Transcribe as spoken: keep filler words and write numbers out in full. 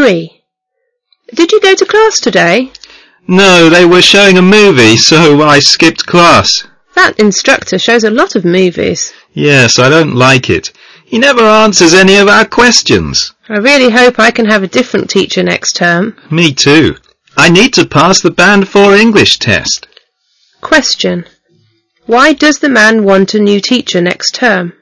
three. Did you go to class today? No, they were showing a movie, so I skipped class. That instructor shows a lot of movies. Yes, I don't like it. He never answers any of our questions. I really hope I can have a different teacher next term. Me too. I need to pass the Band four English test. Question. Why does the man want a new teacher next term?